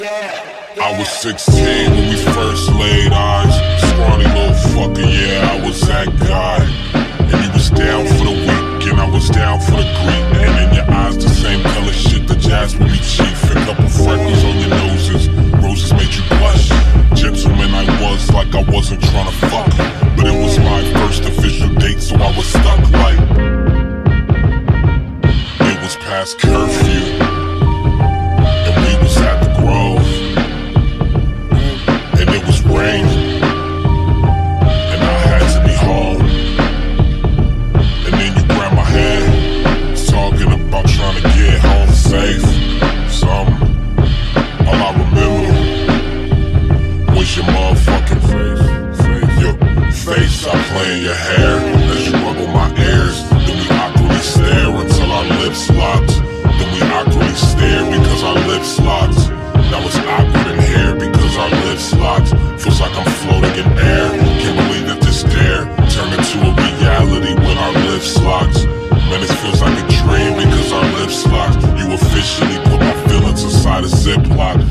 I was 16 when we first laid eyes. Scrawny little fucker, yeah, I was that guy. And you was down for the week, and I was down for the Greek. And in your eyes, the same color shit that jazz with me chief. A couple freckles on your noses, roses made you blush. Gentleman I was, like I wasn't trying to fuck. But it was my first official date, so I was stuck like it was past curfew. And we was at the Grove. And it was raining, and I had to be home. And then you grabbed my hand, talking about trying to get home safe. All I remember was your motherfucking face. Your face, I play in your hair as you rub on my ears. Then we awkwardly stare until our lips locked. Then we awkwardly stare because our lips locked. Now it's awkward in here because our lips locked. Feels like I'm floating in air. Can't believe that this dare turned into a reality when our lips locked. Man, it feels like a dream because our lips locked. You officially put my feelings inside a Ziploc.